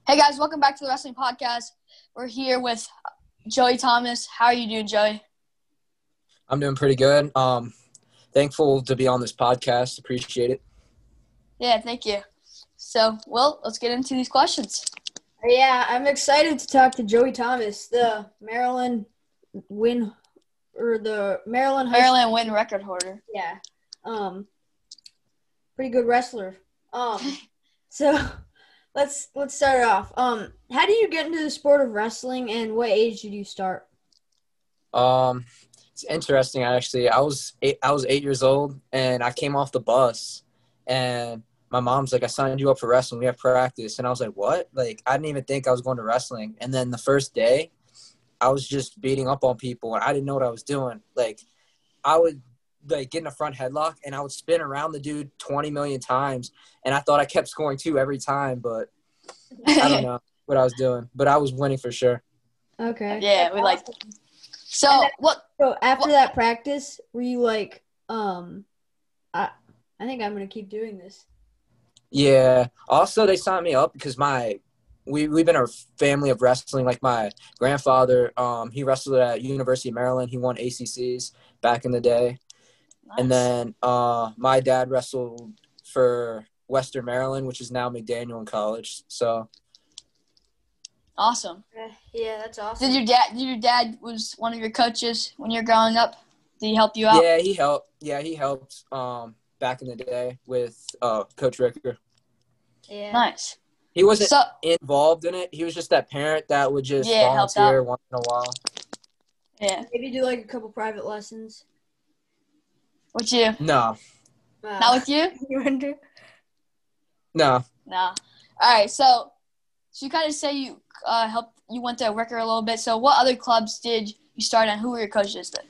Hey guys, welcome back to the Wrestling Podcast. We're here with Joey Thomas. How are you doing, Joey? I'm doing pretty good. Thankful to be on this podcast. Appreciate it. Yeah, thank you. So, let's get into these questions. Yeah, I'm excited to talk to Joey Thomas, the Maryland win record holder. Yeah, pretty good wrestler. So let's start off. How do you get into the sport of wrestling, and what age did you start? It's interesting actually. I was 8 years old, and I came off the bus, and my mom's like, "I signed you up for wrestling. We have practice." And I was like, "What?" Like, I didn't even think I was going to wrestling. And then the first day, I was just beating up on people, and I didn't know what I was doing. Like, I would get in a front headlock, and I would spin around the dude 20 million times, and I thought I kept scoring two every time, but I don't know what I was doing. But I was winning for sure. Okay. Yeah, we like. So after that practice, were you like, I think I'm gonna keep doing this? Yeah. Also, they signed me up because we've been a family of wrestling. Like, my grandfather, he wrestled at University of Maryland. He won ACCs back in the day. Nice. And then my dad wrestled for Western Maryland, which is now McDaniel in college. So awesome. Yeah, that's awesome. Did your dad was one of your coaches when you were growing up? Did he help you out? Yeah, he helped. He helped back in the day with Coach Ricker. Yeah. Nice. He wasn't involved in it. He was just that parent that would just volunteer once in a while. Yeah. Maybe do like a couple private lessons. With you? No. Not with you? You wonder? No. No. All right. So you kind of say you you went to Ricker a little bit. So what other clubs did you start at? Who were your coaches then?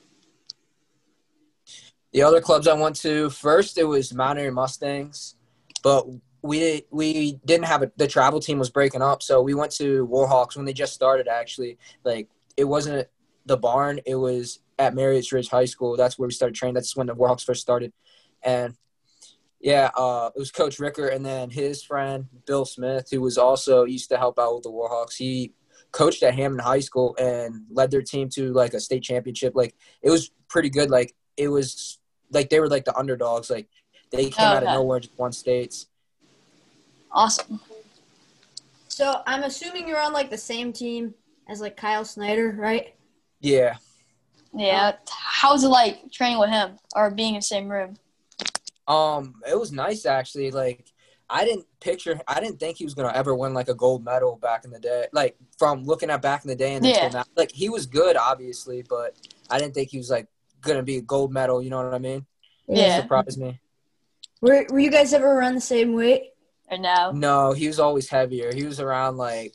The other clubs I went to, first it was Mount Airy Mustangs, but we didn't have the travel team was breaking up, so we went to Warhawks when they just started. Actually, like, it wasn't the barn; it was at Marriott's Ridge High School. That's where we started training. That's when the Warhawks first started, and yeah, it was Coach Ricker, and then his friend Bill Smith, who was also used to help out with the Warhawks. He coached at Hammond High School and led their team to like a state championship. Like, it was pretty good. Like, it was like they were like the underdogs. Like, they came out of nowhere and just won states. Awesome. So I'm assuming you're on like the same team as like Kyle Snyder, right? Yeah. Yeah. How was it like training with him or being in the same room? It was nice actually. Like, I didn't think he was gonna ever win like a gold medal back in the day. Like, from looking at back in the day and until now, like, he was good obviously, but I didn't think he was like gonna be a gold medal. You know what I mean? Yeah. It surprised me. Were you guys ever around the same weight? Or no? No, he was always heavier. He was around like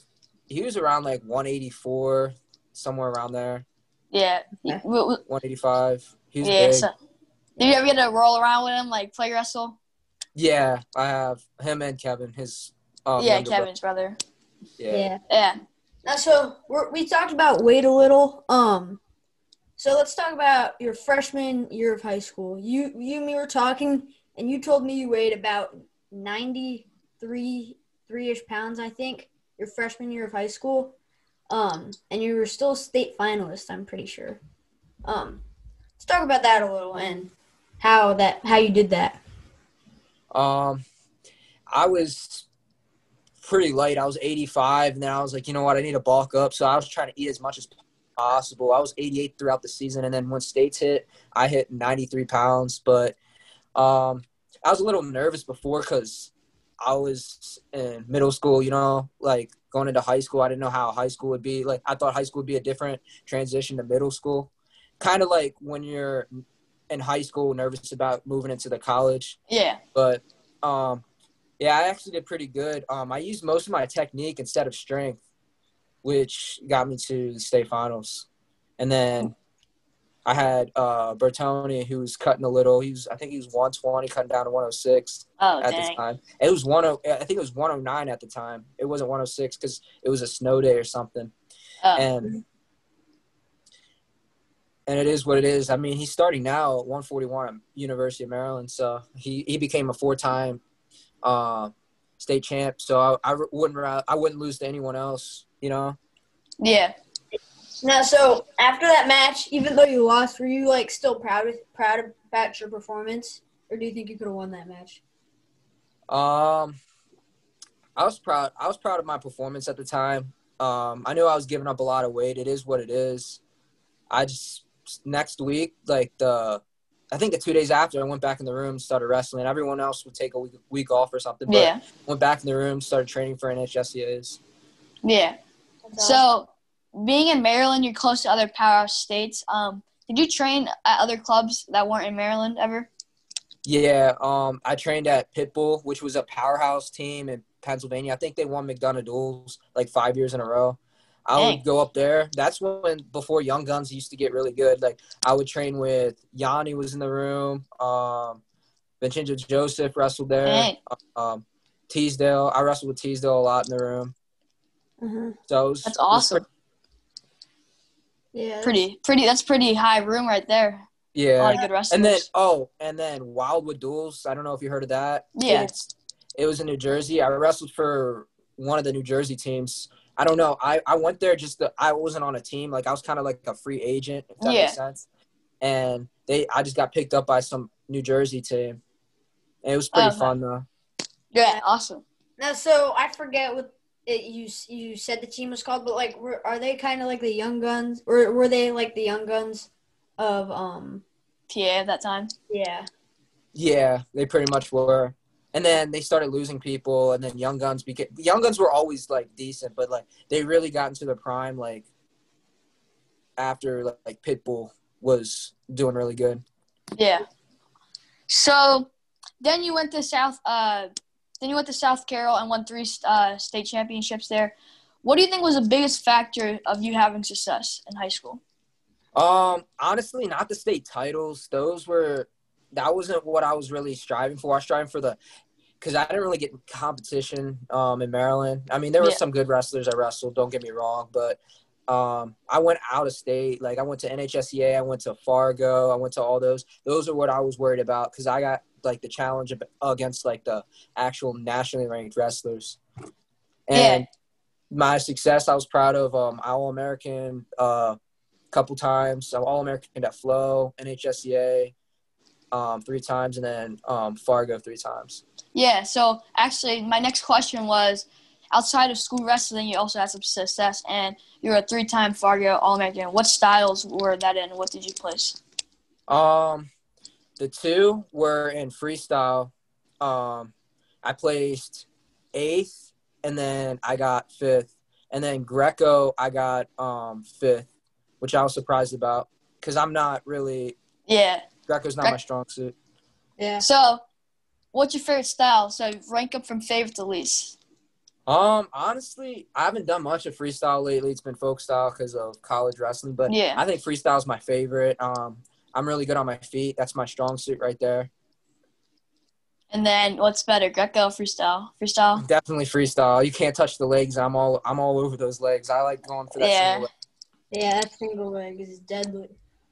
184, somewhere around there. Yeah. 185. He's yeah. big. So, did you ever get to roll around with him, like play wrestle? Yeah, I have him and Kevin, his Kevin's brother. Yeah. Now, so we talked about weight a little. So let's talk about your freshman year of high school. You and me were talking, and you told me you weighed about 93-ish pounds, I think, your freshman year of high school. And you were still a state finalist, I'm pretty sure. Let's talk about that a little and how you did that. I was pretty light. I was 85, and then I was like, you know what, I need to bulk up. So I was trying to eat as much as possible. I was 88 throughout the season, and then when states hit, I hit 93 pounds. But I was a little nervous before because I was in middle school, you know, like going into high school. I didn't know how high school would be. Like, I thought high school would be a different transition to middle school. Kind of like when you're in high school, nervous about moving into the college. Yeah. But, yeah, I actually did pretty good. I used most of my technique instead of strength, which got me to the state finals. And then I had Bertoni, who was cutting a little. I think he was 120, cutting down to 106 at the time. It was I think it was 109 at the time. It wasn't 106 because it was a snow day or something. And it is what it is. I mean, he's starting now at 141 at University of Maryland, so he became a 4-time state champ. So I wouldn't lose to anyone else, you know? Yeah. Now, so after that match, even though you lost, were you like still proud about your performance, or do you think you could have won that match? I was proud. I was proud of my performance at the time. I knew I was giving up a lot of weight. It is what it is. I just next week, I think the 2 days after, I went back in the room, started wrestling. Everyone else would take a week off or something, but went back in the room, started training for NHSCAs. Yeah. So, being in Maryland, you're close to other powerhouse states. Did you train at other clubs that weren't in Maryland ever? Yeah. I trained at Pitbull, which was a powerhouse team in Pennsylvania. I think they won McDonough Duels like 5 years in a row. I would go up there. That's before Young Guns used to get really good. Like, I would train with Yanni was in the room. Vincenzo Joseph wrestled there. Teasdale. I wrestled with Teasdale a lot in the room. Mm-hmm. So that's awesome. That's pretty high room right there. Yeah. A lot of good wrestlers. And then Wildwood Duels. I don't know if you heard of that. Yeah. It was in New Jersey. I wrestled for one of the New Jersey teams. I don't know. I went there I wasn't on a team. Like, I was kind of like a free agent, if that makes sense. And I just got picked up by some New Jersey team. And it was pretty fun, though. Yeah, awesome. Now, so I forget what you said the team was called, but like, are they kind of like the Young Guns, or were they like the Young Guns of PA at that time? Yeah. Yeah, they pretty much were. And then they started losing people, and then Young Guns were always like decent, but like they really got into their prime like after like Pitbull was doing really good. Yeah. So then you went to South Carroll and won 3 state championships there. What do you think was the biggest factor of you having success in high school? Honestly, not the state titles. That wasn't what I was really striving for. I was striving for because I didn't really get competition in Maryland. I mean, there were some good wrestlers I wrestled, don't get me wrong, but I went out of state. Like, I went to NHSCA, I went to Fargo, I went to all those. Those are what I was worried about because I got like the challenge against like the actual nationally ranked wrestlers. And my success, I was proud of. All-American couple times. I'm All-American at Flow, NHSCA 3 times, and then Fargo 3 times. Yeah, so actually my next question was, outside of school wrestling, you also had some success, and you were a 3-time Fargo All-American. What styles were that in? What did you place? The 2 were in freestyle. I placed 8th, and then I got 5th. And then Greco, I got 5th, which I was surprised about because I'm not really – Greco's not my strong suit. Yeah. So, what's your favorite style? So, rank up from favorite to least. Honestly, I haven't done much of freestyle lately. It's been folk style because of college wrestling. But I think freestyle is my favorite. I'm really good on my feet. That's my strong suit right there. And then, what's better, Greco or freestyle? Freestyle? Definitely freestyle. You can't touch the legs. I'm all over those legs. I like going for that single leg. Yeah, that single leg is deadly.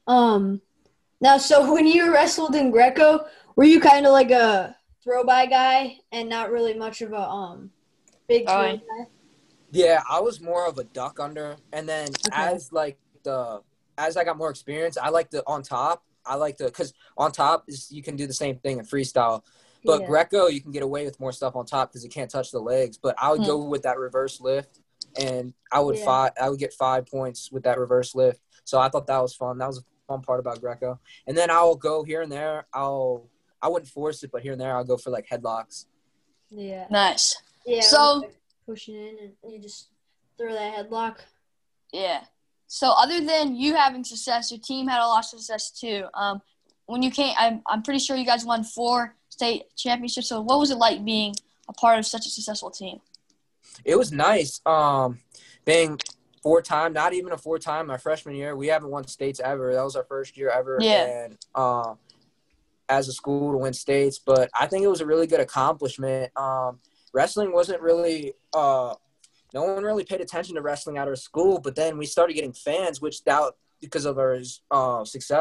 Now, so when you wrestled in Greco, were you kind of like a throw-by guy and not really much of a big throw guy? Yeah, I was more of a duck under. And then as I got more experience, I like the on top. Because on top you can do the same thing in freestyle. But Greco, you can get away with more stuff on top because it can't touch the legs. But I would go with that reverse lift, and I would get 5 points with that reverse lift. So I thought that was fun. That was a fun part about Greco. And then I'll go here and there. I wouldn't force it, but here and there I'll go for like headlocks. Yeah. Nice. Yeah. So like pushing in and you just throw that headlock. Yeah. So other than you having success, your team had a lot of success too. When you came, I'm pretty sure you guys won 4 state championships. So what was it like being a part of such a successful team? It was nice. Being 4-time, not even a 4-time my freshman year. We haven't won states ever. That was our first year ever. Yeah. And as a school to win states, but I think it was a really good accomplishment. Wrestling wasn't really no one really paid attention to wrestling out of school, but then we started getting fans, which because of our success,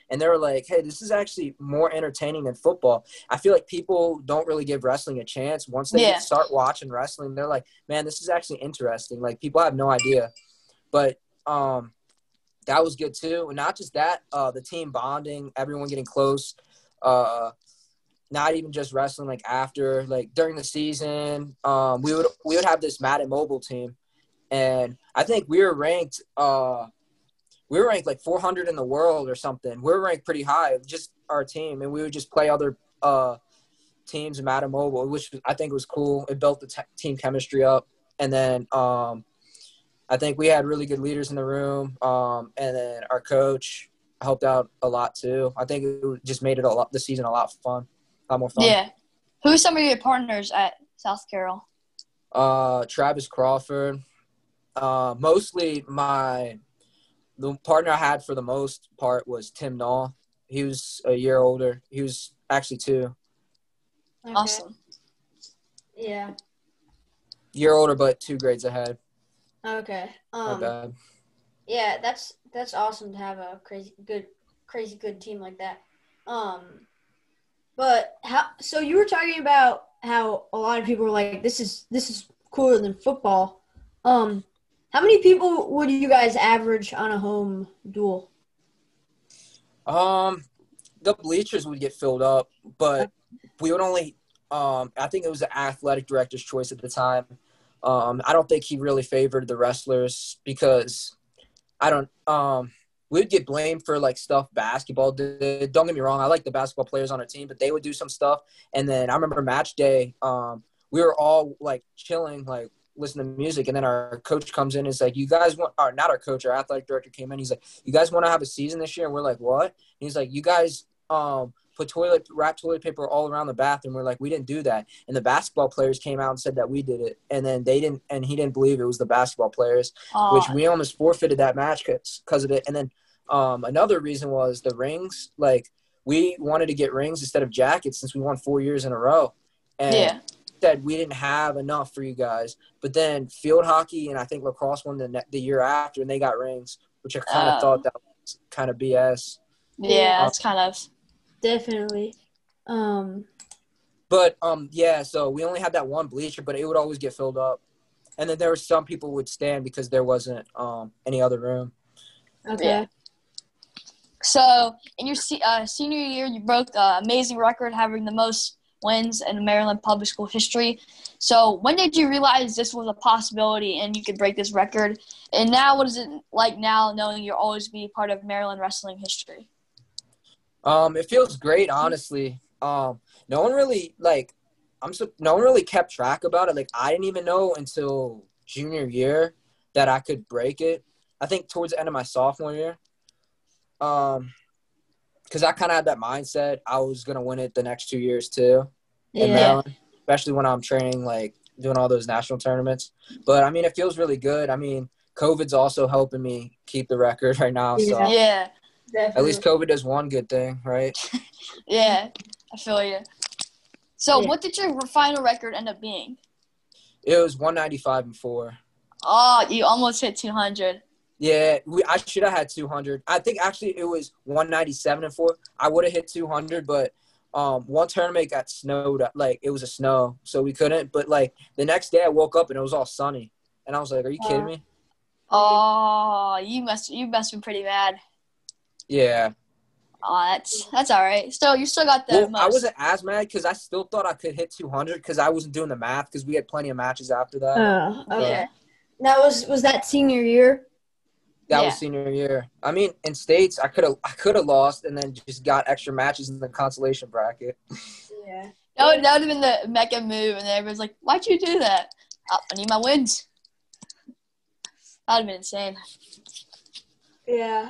and they were like, hey, this is actually more entertaining than football. I feel like people don't really give wrestling a chance. Once they start watching wrestling, they're like, man, this is actually interesting. Like, people have no idea. But that was good too. And not just that, the team bonding, everyone getting close, not even just wrestling, like after, like during the season, we would have this Madden Mobile team, and I think we were ranked like 400 in the world or something. We were ranked pretty high, just our team, and we would just play other teams in Madden Mobile, which I think was cool. It built the team chemistry up, and then I think we had really good leaders in the room, and then our coach helped out a lot too. I think it just made the season a lot more fun. Yeah. Who are some of your partners at South Carroll? Travis Crawford. Mostly the partner I had for the most part was Tim Nall. He was a year older. He was actually 2. Okay. Awesome. Yeah. Year older, but 2 grades ahead. Okay. Not bad. Yeah, that's awesome to have a crazy good team like that. But so you were talking about how a lot of people were like, this is cooler than football. How many people would you guys average on a home duel? The bleachers would get filled up, but we would only I think it was the athletic director's choice at the time. I don't think he really favored the wrestlers because we would get blamed for like stuff basketball did. Don't get me wrong, I like the basketball players on our team, but they would do some stuff. And then I remember match day, we were all like chilling, like listening to music, and then our coach comes in and is like, you guys want – or not our coach, our athletic director came in. He's like, you guys want to have a season this year? And we're like, what? And he's like, you guys put wrap toilet paper all around the bathroom. We're like, we didn't do that. And the basketball players came out and said that we did it. And then he didn't believe it was the basketball players, which we almost forfeited that match because of it. And then another reason was the rings. Like, we wanted to get rings instead of jackets since we won 4 years in a row. And said we didn't have enough for you guys. But then field hockey and I think lacrosse won the year after, and they got rings, which I kind of thought that was kind of BS. Yeah, that's kind of – definitely. But, so we only had that one bleacher, but it would always get filled up. And then there were some people would stand because there wasn't any other room. Okay. Yeah. So, in your senior year, you broke the amazing record, having the most wins in Maryland public school history. So, when did you realize this was a possibility and you could break this record? And now, what is it like now knowing you'll always be part of Maryland wrestling history? It feels great, honestly. No one really kept track about it. Like, I didn't even know until junior year that I could break it. I think towards the end of my sophomore year. Because I kind of had that mindset. I was going to win it the next 2 years too in Maryland, especially when I'm training, like doing all those national tournaments. But, I mean, it feels really good. I mean, COVID's also helping me keep the record right now. So yeah. Definitely. At least COVID does one good thing, right? Yeah, I feel you. So what did your final record end up being? It was 195-4. Oh, you almost hit 200. Yeah, I should have had 200. I think actually it was 197-4. I would have hit 200, but one tournament got snowed. Like, it was a snow, so we couldn't. But, like, the next day I woke up and it was all sunny. And I was like, are you kidding me? Oh, you must have been pretty mad. Yeah. Oh, that's all right. Still, you still got the most. I wasn't as mad because I still thought I could hit 200 because I wasn't doing the math because we had plenty of matches after that. Oh, okay. Now, was that senior year? That was senior year. I mean, in states, I could have lost and then just got extra matches in the consolation bracket. Yeah. That would have been the mecca move, and everyone's like, why'd you do that? Oh, I need my wins. That would have been insane. Yeah.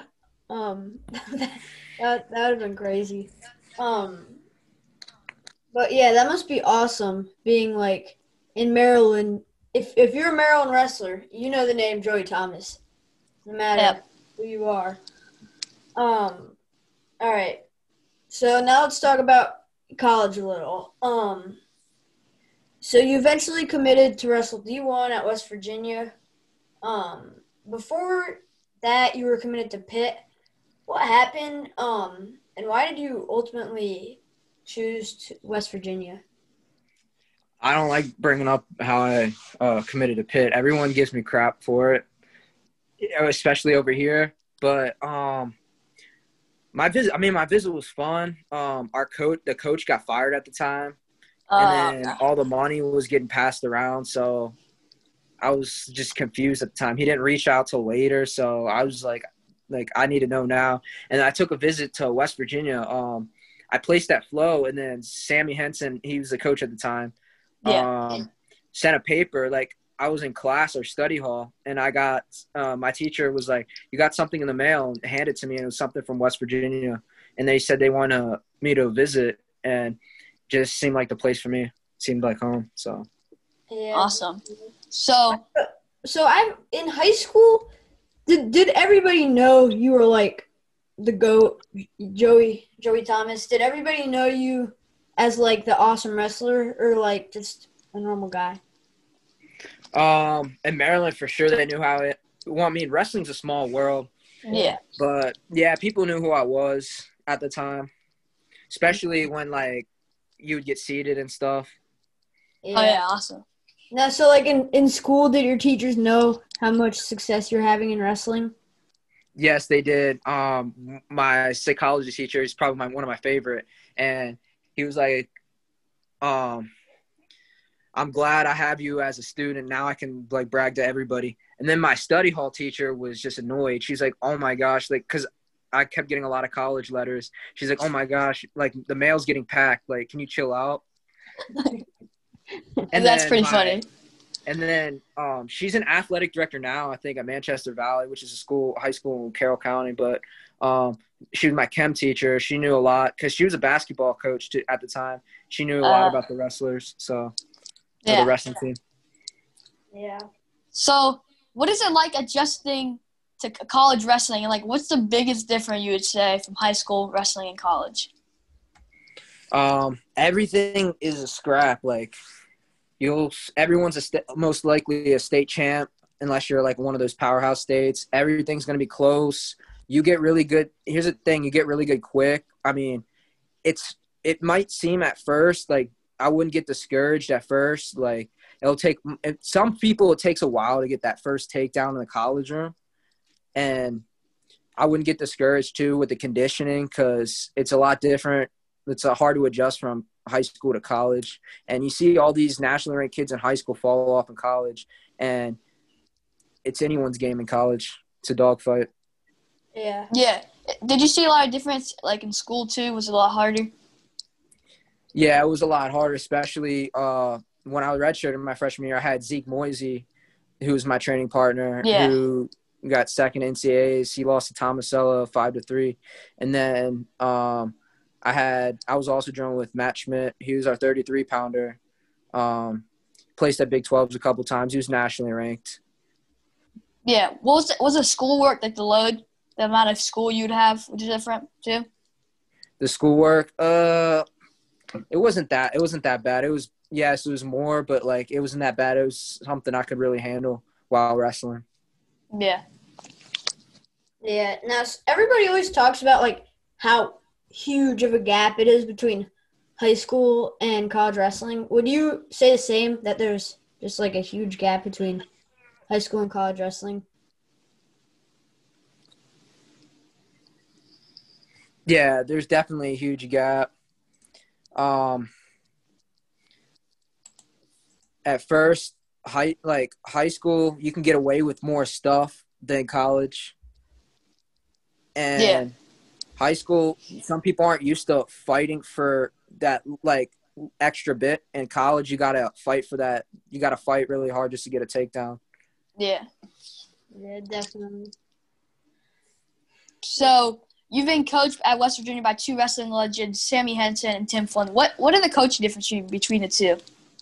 That would have been crazy. But yeah, that must be awesome being like in Maryland. If you're a Maryland wrestler, you know the name Joey Thomas, no matter who you are. All right. So now let's talk about college a little. So you eventually committed to wrestle D1 at West Virginia. Before that, you were committed to Pitt. what happened? And why did you ultimately choose West Virginia? I don't like bringing up how I committed to Pitt. Everyone gives me crap for it, especially over here. But my visit was fun. The coach got fired at the time, and then all the money was getting passed around. So I was just confused at the time. He didn't reach out till later, so I was like I need to know now. And I took a visit to West Virginia. I placed at Flow, and then Sammy Henson, he was the coach at the time. Sent a paper, like I was in class or study hall, and I got my teacher was like, "You got something in the mail," and handed it to me, and it was something from West Virginia, and they said they want me to visit, and just seemed like the place for me. Seemed like home. So awesome. So I'm in high school. Did everybody know you were like the GOAT, Joey Thomas? Did everybody know you as like the awesome wrestler, or like just a normal guy? In Maryland, for sure, they knew how it. Well, I mean, wrestling's a small world. Yeah. But yeah, people knew who I was at the time, especially when like you would get seated and stuff. Yeah. Oh yeah, awesome. Now, so like in school, did your teachers know how much success you're having in wrestling? Yes, they did. My psychology teacher is probably one of my favorite, and he was like, I'm glad I have you as a student. Now I can like brag to everybody. And then my study hall teacher was just annoyed. She's like, oh my gosh, like, cause I kept getting a lot of college letters. She's like, oh my gosh, like the mail's getting packed. Like, can you chill out? And that's pretty funny. And then she's an athletic director now, I think, at Manchester Valley, which is a high school in Carroll County. But she was my chem teacher. She knew a lot because she was a basketball coach at the time. She knew a lot about the wrestlers. So. For the wrestling team. Yeah. So, what is it like adjusting to college wrestling? And, like, what's the biggest difference you would say from high school wrestling and college? Everything is a scrap. Like, everyone's most likely a state champ unless you're, like, one of those powerhouse states. Everything's going to be close. You get really good. Here's the thing. You get really good quick. I mean, it might seem at first, like, I wouldn't get discouraged at first. Like, some people, it takes a while to get that first takedown in the college room. And I wouldn't get discouraged too with the conditioning because it's a lot different. It's hard to adjust from high school to college. And you see all these nationally ranked kids in high school fall off in college. And it's anyone's game in college. It's a dogfight. Yeah. Yeah. Did you see a lot of difference, like, in school too? Was it a lot harder? Yeah, it was a lot harder, especially when I was redshirting my freshman year. I had Zeke Moisey, who was my training partner, who got second NCAAs. He lost to Tomasella 5-3. And then I was also joined with Matt Schmidt. He was our 33-pounder. Placed at Big 12s a couple times. He was nationally ranked. Yeah. Was the schoolwork, like the load, the amount of school you'd have, which is different too? The schoolwork, it wasn't that bad. It was more, but like it wasn't that bad. It was something I could really handle while wrestling. Yeah. Yeah. Now everybody always talks about like how huge of a gap it is between high school and college wrestling. Would you say the same, that there's just like a huge gap between high school and college wrestling? Yeah, there's definitely a huge gap. At first, high school, you can get away with more stuff than college. And high school, some people aren't used to fighting for that, like, extra bit. In college, you got to fight for that. You got to fight really hard just to get a takedown. Yeah. Yeah, definitely. So, you've been coached at West Virginia by two wrestling legends, Sammy Henson and Tim Flynn. What are the coaching differences between the two?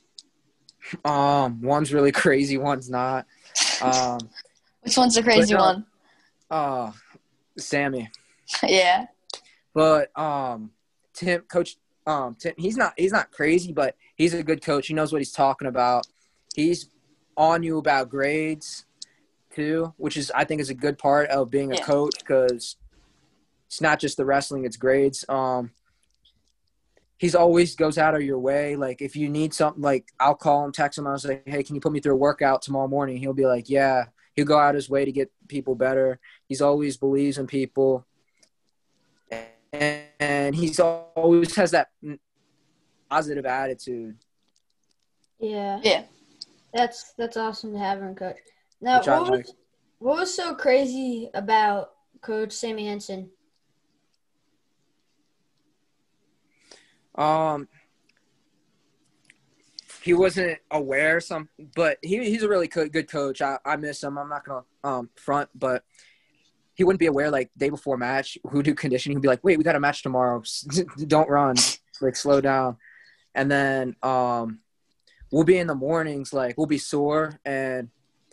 One's really crazy, one's not. Which one's the crazy one? Sammy. Yeah. But Tim, he's not crazy, but he's a good coach. He knows what he's talking about. He's on you about grades too, which is, I think, is a good part of being a coach, because it's not just the wrestling, it's grades. He's always goes out of your way. Like, if you need something, like, I'll call him, text him. I was like, hey, can you put me through a workout tomorrow morning? He'll be like, yeah. He'll go out his way to get people better. He's always believes in people. And he's always has that positive attitude. Yeah. Yeah. That's awesome to have him, Coach. Now, what was so crazy about Coach Sammy Henson? He wasn't aware but he's a really good coach. I miss him. I'm not gonna front, but he wouldn't be aware, like, day before match who do conditioning. He'd be like, wait, we got a match tomorrow. Don't run. Like, slow down. And then we'll be in the mornings, like, we'll be sore, and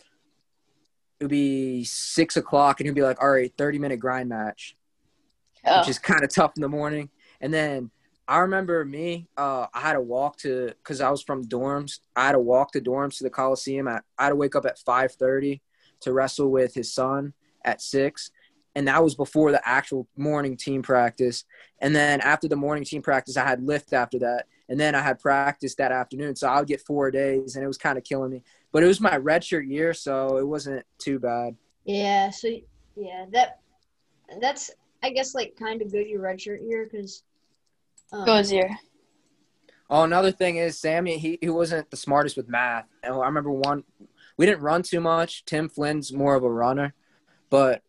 it'll be 6 o'clock, and he'll be like, all right, 30-minute grind match, which is kind of tough in the morning. And then I remember I had to walk because I was from dorms. I had to walk to dorms to the Coliseum. I had to wake up at 5:30 to wrestle with his son at 6. And that was before the actual morning team practice. And then after the morning team practice, I had lift after that. And then I had practice that afternoon. So I would get 4 days, and it was kind of killing me. But it was my redshirt year, so it wasn't too bad. Yeah, so, yeah, that's, I guess, like, kind of good your redshirt year because Goes here. Oh, another thing is Sammy, he wasn't the smartest with math. And I remember we didn't run too much. Tim Flynn's more of a runner. But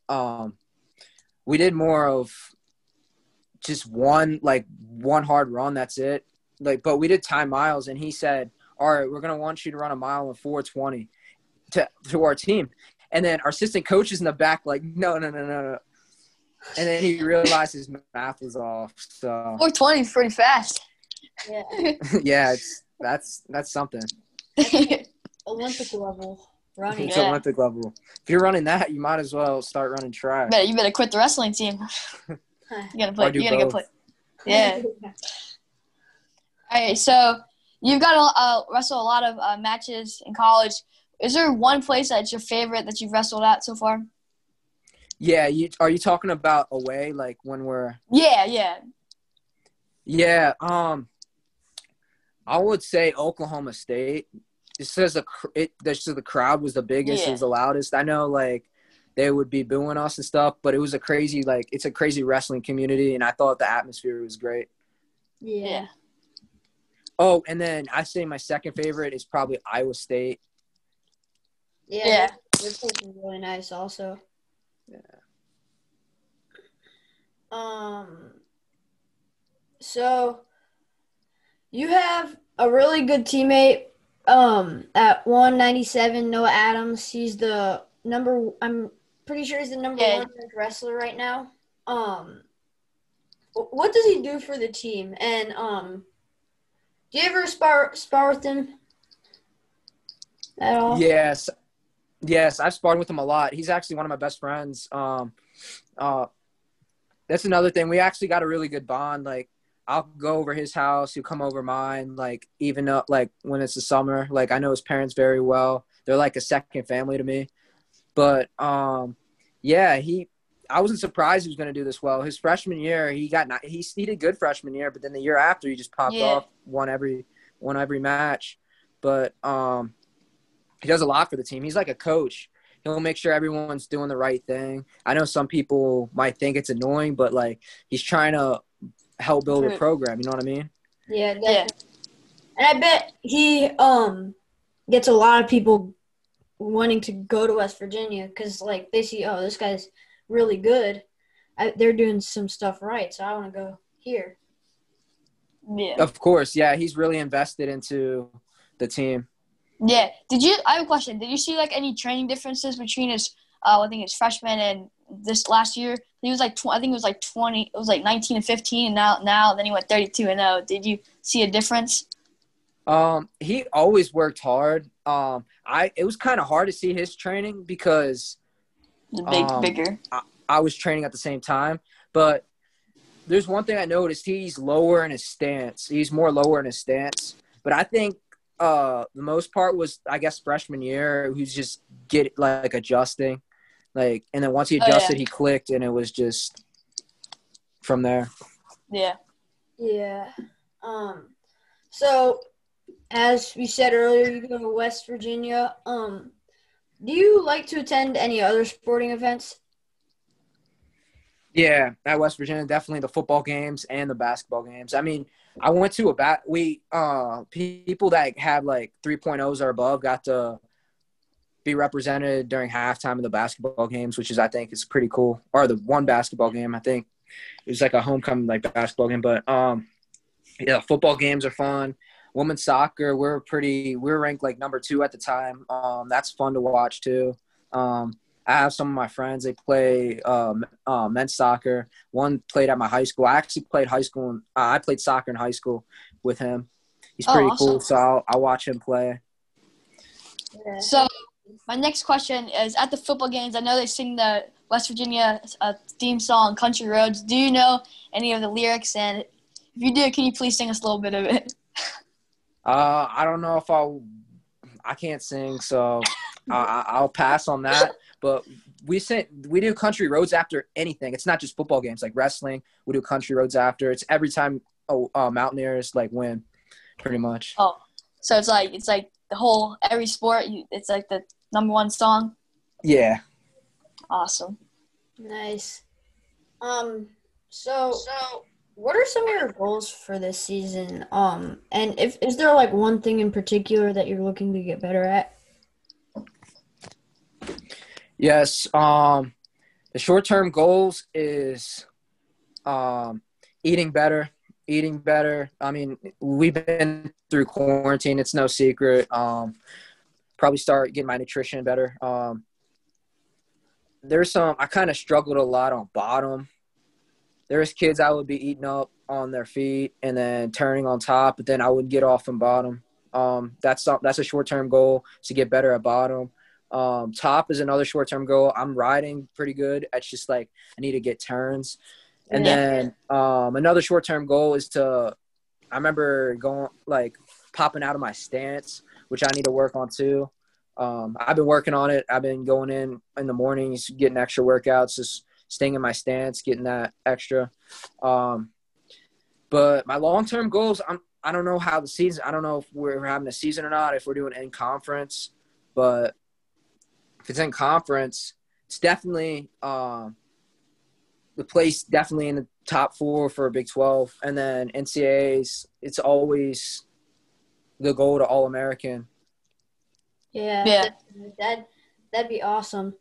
we did more of just one hard run, that's it. Like, but we did time miles, and he said, all right, we're going to want you to run a mile in 4:20 to our team. And then our assistant coach is in the back like, no. And then he realized his math was off. So 4:20 is pretty fast. Yeah. Yeah, that's something. Olympic level running. It's Olympic level. If you're running that, you might as well start running track. You better quit the wrestling team. You gotta play. You gotta go play. Yeah. All right. So you've got to wrestle a lot of matches in college. Is there one place that's your favorite that you've wrestled at so far? Yeah. Are you talking about away, like when we're? Yeah. Yeah. I would say Oklahoma State. It says the crowd was the biggest, it was the loudest. I know, like, they would be booing us and stuff, but it was it's a crazy wrestling community, and I thought the atmosphere was great. Yeah. Oh, and then I say my second favorite is probably Iowa State. Yeah. Their place is really nice also. Yeah. So you have a really good teammate at 197, Noah Adams. He's I'm pretty sure he's the number one wrestler right now. What does he do for the team? And do you ever spar with him at all? Yes, I've sparred with him a lot. He's actually one of my best friends. That's another thing. We actually got a really good bond. Like, I'll go over his house. He'll come over mine. Like, even up, like, when it's the summer. Like, I know his parents very well. They're like a second family to me. But yeah, I wasn't surprised he was going to do this well. His freshman year, he did good freshman year, but then the year after he just popped off, won every match. But he does a lot for the team. He's like a coach. He'll make sure everyone's doing the right thing. I know some people might think it's annoying, but, like, he's trying to help build a program. You know what I mean? Yeah, definitely. And I bet he gets a lot of people wanting to go to West Virginia because, like, they see, oh, this guy's really good. They're doing some stuff right, so I want to go here. Yeah. Of course, yeah. He's really invested into the team. Yeah. I have a question. Did you see, like, any training differences between his, I think his freshman and this last year? He was like, I think it was like 20. It was like 19 and 15, and now then he went 32 and 0. Did you see a difference? He always worked hard. It was kind of hard to see his training because bigger. I was training at the same time, but there's one thing I noticed. He's lower in his stance. He's more lower in his stance, but I think the most part was, I guess, freshman year. He's just adjusting, like, and then once he adjusted, he clicked, and it was just from there. Yeah. Yeah. So as we said earlier, you go to West Virginia. Do you like to attend any other sporting events? Yeah, at West Virginia, definitely the football games and the basketball games. I mean, I went to people that had like 3.0s or above got to be represented during halftime of the basketball games, which is, I think, is pretty cool. Or the one basketball game, I think it was like a homecoming like basketball game. But yeah, football games are fun. Women's soccer, we're ranked like number 2 at the time. That's fun to watch too. I have some of my friends, they play men's soccer. One played at my high school. I actually played I played soccer in high school with him. He's pretty cool, so I'll watch him play. Yeah. So my next question is, at the football games, I know they sing the West Virginia theme song, Country Roads. Do you know any of the lyrics? And if you do, can you please sing us a little bit of it? I don't know if I can't sing, so I'll pass on that. But we do country roads after anything. It's not just football games, like wrestling. We do country roads after. It's every time Mountaineers like win, pretty much. Oh, so it's like the whole every sport. It's like the number 1 song. Yeah. Awesome. Nice. So what are some of your goals for this season? And is there like one thing in particular that you're looking to get better at? Yes. The short-term goals is eating better. I mean, we've been through quarantine. It's no secret. Probably start getting my nutrition better. I kind of struggled a lot on bottom. There's kids I would be eating up on their feet and then turning on top, but then I would get off from bottom. That's a short-term goal, to get better at bottom. Top is another short-term goal. I'm riding pretty good. It's just like I need to get turns. And then another short-term goal is I remember going like popping out of my stance, which I need to work on too. I've been working on it. I've been going in the mornings, getting extra workouts, just staying in my stance, getting that extra. But my long-term goals, I don't know how I don't know if we're having a season or not, if we're doing in conference, but if it's in conference, it's definitely the place definitely in the top 4 for Big 12. And then NCAAs, it's always the goal to All-American. Yeah. That'd be awesome.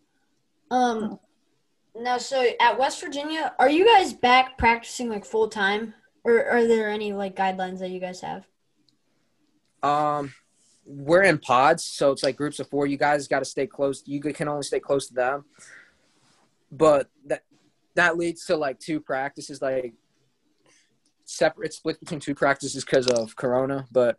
Now, so at West Virginia, are you guys back practicing like full time, or are there any like guidelines that you guys have? We're in pods, so it's like groups of 4. You guys got to stay close. You can only stay close to them. But that leads to like 2 practices, like separate, split between 2 practices because of Corona. But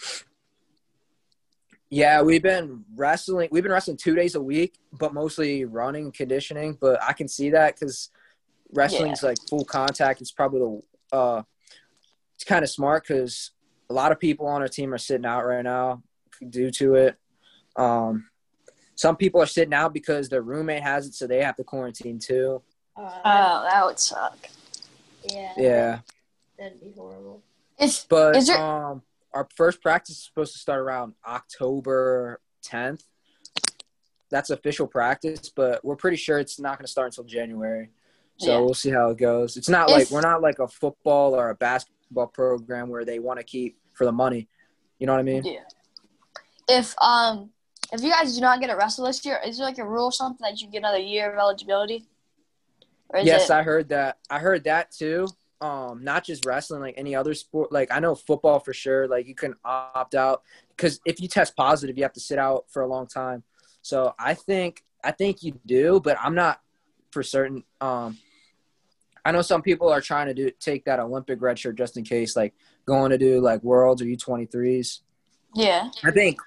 yeah, we've been wrestling 2 days a week, but mostly running and conditioning. But I can see that because wrestling's like full contact. It's probably it's kind of smart because a lot of people on our team are sitting out right now due to it. Some people are sitting out because their roommate has it, so they have to quarantine too. Oh, that would suck. Yeah. That'd be horrible. Our first practice is supposed to start around October 10th. That's official practice, but we're pretty sure it's not going to start until January. So we'll see how it goes. It's not we're not like a football or a basketball program where they want to keep for the money. You know what I mean? Yeah. If you guys do not get a wrestle this year, is there like a rule or something that you get another year of eligibility? Yes, I heard that. I heard that too. Not just wrestling, like any other sport. Like I know football for sure. Like you can opt out because if you test positive, you have to sit out for a long time. So I think you do, but I'm not for certain. I know some people are trying to take that Olympic red shirt just in case, like going to do like Worlds or U23s. Yeah. I think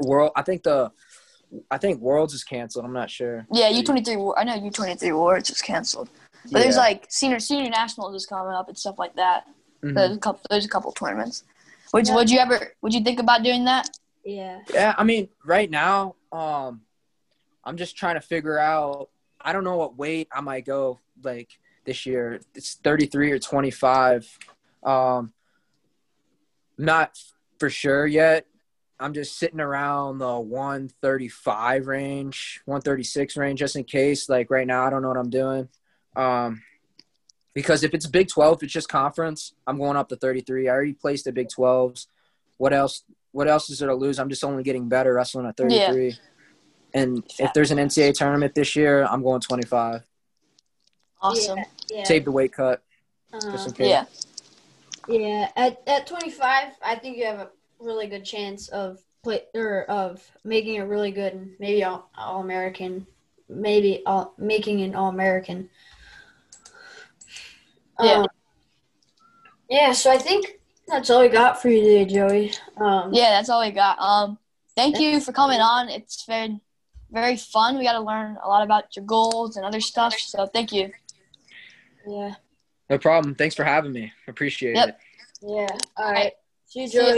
Worlds is canceled. I'm not sure. Yeah, U23. I know U23 Worlds is canceled. But there's like senior nationals is coming up and stuff like that. Mm-hmm. There's a couple tournaments. Would you think about doing that? Yeah. Yeah, I mean, right now, I'm just trying to figure out. I don't know what weight I might go. Like this year. It's 33 or 25. Not for sure yet. I'm just sitting around the 135 range, 136 range, just in case. Like right now, I don't know what I'm doing. Because if it's Big 12, it's just conference, I'm going up to 33. I already placed at Big 12s. What else is there to lose? I'm just only getting better wrestling at 33. Yeah. And if there's an NCAA tournament this year, I'm going 25. Awesome. Yeah. Save the weight cut. Just in case. Yeah. Yeah. At 25, I think you have a really good chance of making it really good and maybe All-American, making an All-American. So I think that's all we got for you today, Joey. Yeah, that's all we got. Thank you for coming on. It's been very fun. We got to learn a lot about your goals and other stuff, so thank you. Yeah. No problem. Thanks for having me. Appreciate it. Yeah. All right. See you, Joey.